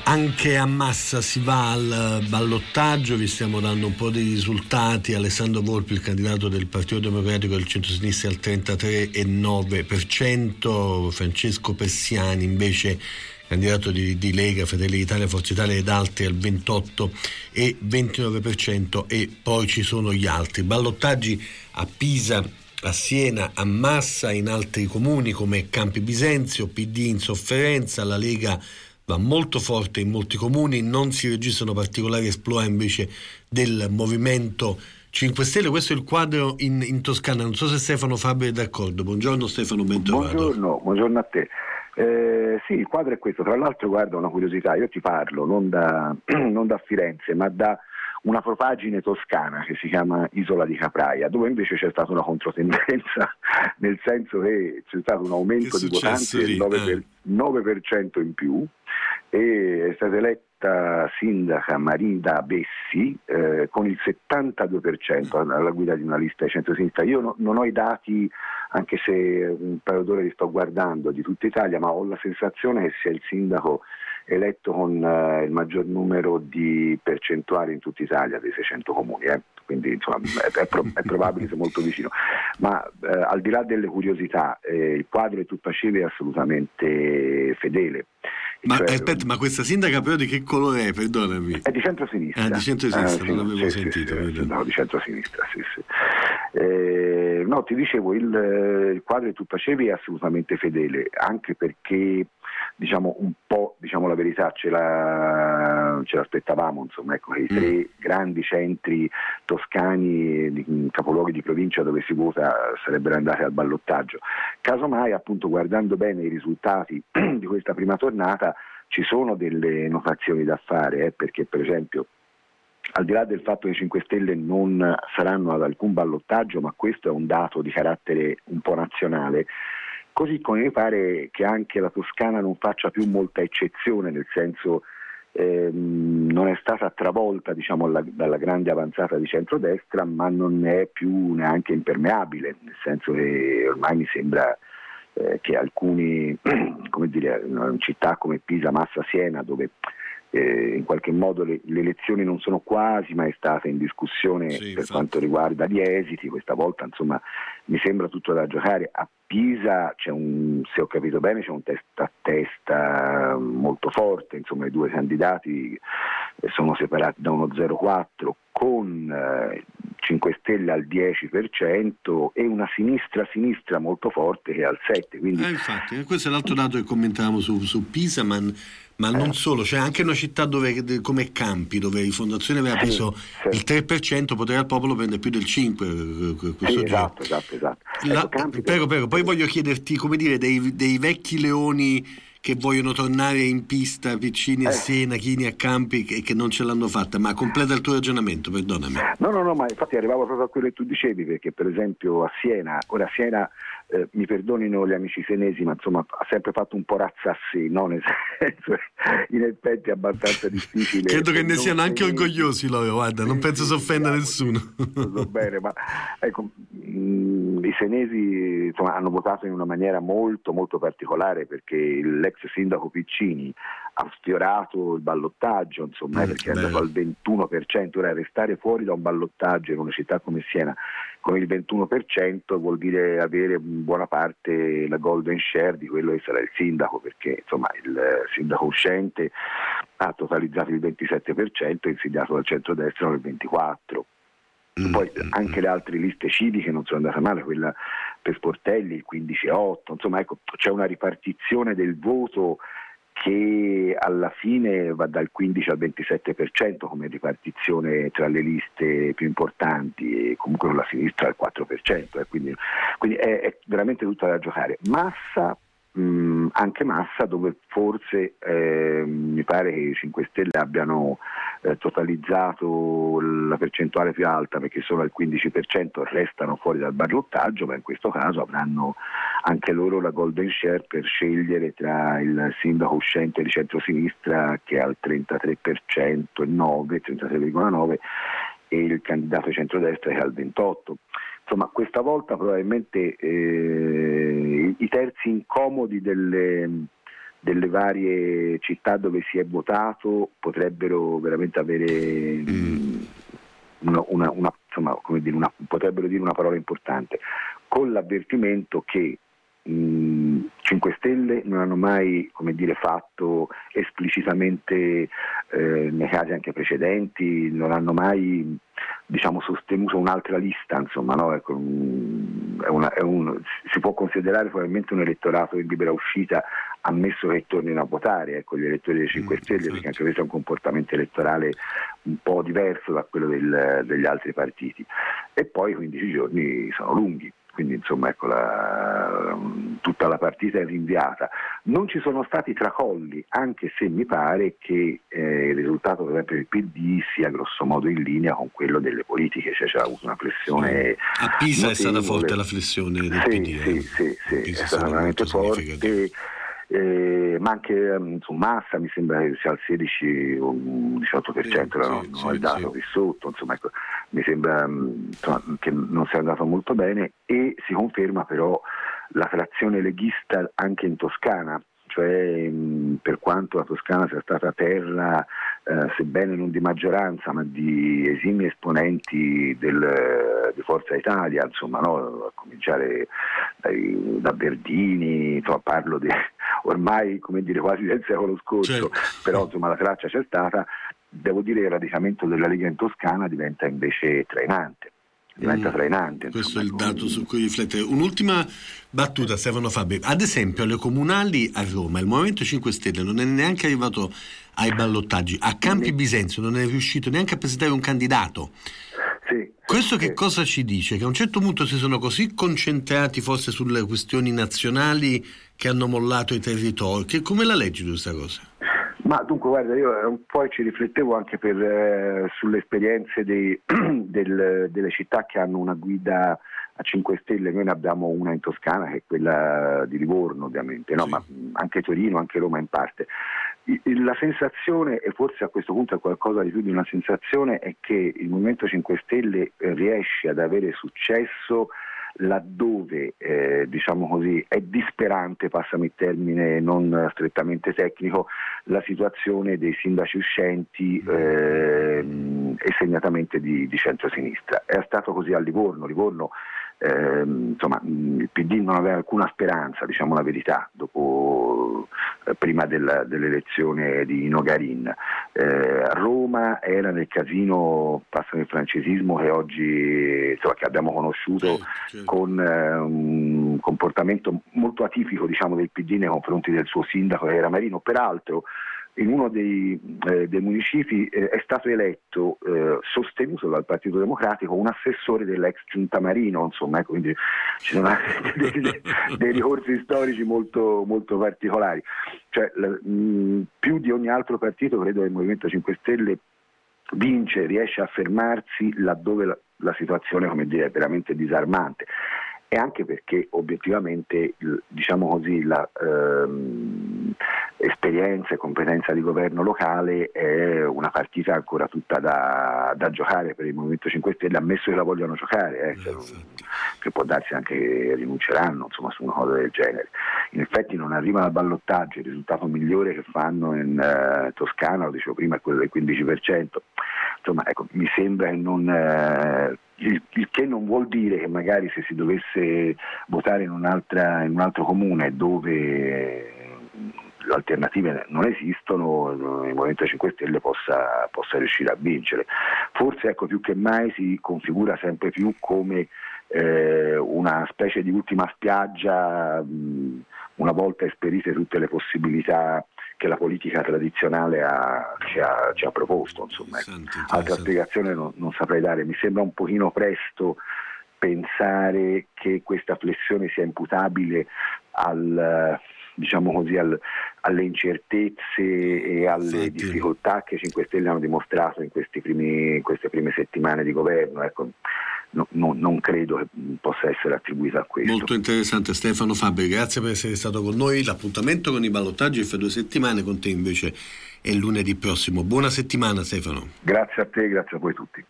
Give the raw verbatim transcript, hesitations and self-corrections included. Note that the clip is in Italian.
Anche a Massa si va al ballottaggio, vi stiamo dando un po' di risultati. Alessandro Volpi, il candidato del Partito Democratico del centro-sinistra, al trentatré virgola nove per cento, Francesco Persiani invece candidato di, di Lega, Fratelli d'Italia, Forza Italia ed altri al ventotto virgola ventinove per cento, e poi ci sono gli altri. Ballottaggi a Pisa, a Siena, a Massa, in altri comuni come Campi Bisenzio, P D in sofferenza, la Lega va molto forte in molti comuni, non si registrano particolari esploit invece del Movimento cinque Stelle. Questo è il quadro in, in Toscana. Non so se Stefano Fabbri è d'accordo. Buongiorno Stefano, ben trovato. Buongiorno, buongiorno a te. Eh, sì, il quadro è questo. Tra l'altro, guarda, una curiosità, io ti parlo non da, non da Firenze, ma da una propagine toscana che si chiama Isola di Capraia, dove invece c'è stata una controtendenza, nel senso che c'è stato un aumento di votanti del nove per cento in più, e è stata eletta sindaca Marina Bessi eh, con il settantadue per cento alla guida di una lista di centro-sinistra. Io no, non ho i dati, anche se un paio d'ore li sto guardando, di tutta Italia, ma ho la sensazione che sia il sindaco eletto con uh, il maggior numero di percentuali in tutta Italia dei seicento comuni, eh? Quindi insomma è, è, pro- è probabile sia molto vicino, ma uh, al di là delle curiosità, eh, il quadro di Tuppacevi è assolutamente fedele. Ma cioè, aspetta, ma questa sindaca però di che colore è? Perdonami. È di centrosinistra. Ah, di centrosinistra, eh, non sì, l'avevo sì, sentito. Sì, sì, no, di centrosinistra, sì, sì. Eh, no, ti dicevo, il, il quadro di Tuppacevi è assolutamente fedele, anche perché diciamo un po', diciamo la verità, ce, la, ce l'aspettavamo, insomma, ecco, che i tre mm. grandi centri toscani, di, capoluoghi di provincia dove si vota, sarebbero andati al ballottaggio. Casomai, appunto, guardando bene i risultati di questa prima tornata, ci sono delle notazioni da fare, eh, perché per esempio, al di là del fatto che i cinque Stelle non saranno ad alcun ballottaggio, ma questo è un dato di carattere un po' nazionale, così come mi pare che anche la Toscana non faccia più molta eccezione, nel senso ehm, non è stata travolta, diciamo, la, dalla grande avanzata di centrodestra, ma non è più neanche impermeabile, nel senso che ormai mi sembra eh, che alcuni, come dire, in città come Pisa, Massa, Siena, dove Eh, in qualche modo le, le elezioni non sono quasi mai state in discussione, sì, per infatti. Quanto riguarda gli esiti, questa volta insomma mi sembra tutto da giocare. A Pisa c'è un, se ho capito bene, c'è un testa a testa molto forte, insomma i due candidati sono separati da uno zero virgola quattro, con eh, cinque Stelle al dieci per cento e una sinistra-sinistra molto forte che è al sette per cento. Quindi... Eh, infatti, questo è l'altro dato che commentavamo su, su Pisa, ma, ma non solo, c'è anche una città dove, come Campi, dove Rifondazione aveva preso sì, sì. il tre per cento, Potere al Popolo prende più del cinque per cento. Sì, esatto, esatto, esatto. La, ecco, Campi, prego, prego, poi voglio chiederti, come dire, dei, dei vecchi leoni che vogliono tornare in pista, Piccini a eh. Siena, Chini a Campi, e che non ce l'hanno fatta, ma completa il tuo ragionamento, perdonami. No, no, no, ma infatti arrivavo proprio a quello che tu dicevi, perché per esempio a Siena, ora a Siena, eh, mi perdonino gli amici senesi, ma insomma ha sempre fatto un po' razza a sé, no? Nel senso, in effetti è abbastanza difficile. Credo che ne siano anche senesi. Orgogliosi loro, guarda, sì, non penso sì, si offenda nessuno. So bene, ma ecco, mh, i senesi insomma hanno votato in una maniera molto molto particolare, perché l'ex sindaco Piccini ha sfiorato il ballottaggio, insomma, mm, perché è andato al ventuno per cento. Ora restare fuori da un ballottaggio in una città come Siena con il ventuno per cento vuol dire avere in buona parte la golden share di quello che sarà il sindaco, perché insomma il sindaco uscente ha totalizzato il ventisette per cento e insediato dal centrodestra il ventiquattro per cento. Poi anche le altre liste civiche non sono andate male, quella per Sportelli il quindici virgola otto, insomma, ecco, c'è una ripartizione del voto che alla fine va dal quindici al ventisette per cento come ripartizione tra le liste più importanti, e comunque con la sinistra al quattro per cento, eh, quindi, quindi è, è veramente tutta da giocare. Massa, mh, anche Massa, dove forse eh, mi pare che i cinque Stelle abbiano eh, totalizzato la percentuale più alta, perché sono al quindici per cento, restano fuori dal ballottaggio, ma in questo caso avranno anche loro la golden share per scegliere tra il sindaco uscente di centrosinistra, che è al trentatré per cento, nove, trentatré virgola nove, e il candidato di centrodestra che è al ventotto. Insomma, questa volta probabilmente eh, i terzi incomodi delle, delle varie città dove si è votato potrebbero veramente avere mm. una, una, una, insomma, come dire, una, potrebbero dire una parola importante, con l'avvertimento che mh, cinque Stelle non hanno mai, come dire, fatto esplicitamente eh, nei casi anche precedenti, non hanno mai, diciamo, sostenuto un'altra lista, insomma, no? Ecco, è una, è un, si può considerare probabilmente un elettorato in libera uscita, ammesso che tornino a votare, ecco, gli elettori dei cinque mm, Stelle, esatto. Perché anche questo è un comportamento elettorale un po' diverso da quello del, degli altri partiti. E poi quindici giorni sono lunghi. Quindi insomma ecco la, tutta la partita è rinviata. Non ci sono stati tracolli, anche se mi pare che eh, il risultato per esempio del P D sia grosso modo in linea con quello delle politiche, cioè c'è avuto una flessione. A Pisa notevole. È stata forte la flessione del sì, P D. Sì, eh. sì, sì, è stata veramente forte. Eh, ma anche um, su Massa mi sembra che sia al sedici o diciotto per cento, sì, no, sì, no, il dato sì. Qui sotto, insomma, ecco, mi sembra um, insomma, che non sia andato molto bene, e si conferma però la trazione leghista anche in Toscana, cioè mh, per quanto la Toscana sia stata terra eh, sebbene non di maggioranza ma di esimi esponenti del, di Forza Italia, insomma, no? A cominciare dai, da Verdini, insomma, parlo di ormai, come dire, quasi del secolo scorso, certo. Però insomma la traccia c'è stata. Devo dire che il radicamento della Lega in Toscana diventa invece trainante. diventa trainante. Mm, questo insomma, è il dato su cui riflettere. Un'ultima battuta, Stefano Fabbri. Ad esempio, alle comunali a Roma il Movimento cinque Stelle non è neanche arrivato ai ballottaggi. A Campi Bisenzio non è riuscito neanche a presentare un candidato. Sì, questo sì. Che cosa ci dice? Che a un certo punto si sono così concentrati forse sulle questioni nazionali che hanno mollato i territori. Che, come la leggi tu questa cosa? Ma dunque guarda, io un po' ci riflettevo anche per, eh, sulle esperienze dei, del, delle città che hanno una guida a cinque Stelle. Noi ne abbiamo una in Toscana che è quella di Livorno, ovviamente, no? Sì. Ma anche Torino, anche Roma in parte. La sensazione, e forse a questo punto è qualcosa di più di una sensazione, è che il Movimento cinque Stelle riesce ad avere successo laddove eh, diciamo così è disperante, passami il termine non strettamente tecnico, la situazione dei sindaci uscenti eh, e segnatamente di, di centrosinistra. È stato così a Livorno. Livorno eh, insomma il P D non aveva alcuna speranza, diciamo la verità, dopo eh, prima del, dell'elezione di Nogarin. Eh, a Roma era nel casino, passano il francesismo, che oggi insomma, che abbiamo conosciuto, sì, certo. Con eh, un comportamento molto atipico, diciamo, del P D nei confronti del suo sindaco che era Marino. Peraltro in uno dei, eh, dei municipi eh, è stato eletto, eh, sostenuto dal Partito Democratico, un assessore dell'ex giunta Marino, insomma, ecco, quindi ci sono anche dei, dei, dei ricorsi storici molto, molto particolari. Cioè, l, mh, più di ogni altro partito credo che il Movimento cinque Stelle vince, riesce a fermarsi laddove la, la situazione, come dire, è veramente disarmante. E anche perché obiettivamente, diciamo così, la ehm, esperienza e competenza di governo locale è una partita ancora tutta da, da giocare per il Movimento cinque Stelle, ammesso che la vogliano giocare, eh, che, che può darsi anche che rinunceranno, insomma, su una cosa del genere. In effetti non arrivano al ballottaggio, il risultato migliore che fanno in uh, Toscana, lo dicevo prima, è quello del quindici per cento. Insomma, ecco, mi sembra che non... Uh, Il, il che non vuol dire che magari se si dovesse votare in un'altra in un altro comune dove le alternative non esistono, il Movimento cinque Stelle possa, possa riuscire a vincere. Forse, ecco, più che mai si configura sempre più come eh, una specie di ultima spiaggia, mh, una volta esperite tutte le possibilità che la politica tradizionale ha, ci, ha, ci ha proposto, insomma. Altra spiegazione non, non saprei dare. Mi sembra un pochino presto pensare che questa flessione sia imputabile al, diciamo così, al, alle incertezze e alle sì, difficoltà che i cinque Stelle hanno dimostrato in, questi primi, in queste prime settimane di governo. Ecco, no, no, non credo che possa essere attribuita a questo. Molto interessante, Stefano Fabbri, grazie per essere stato con noi. L'appuntamento con i ballottaggi è fra due settimane, con te invece è lunedì prossimo. Buona settimana, Stefano. Grazie a te, grazie a voi tutti.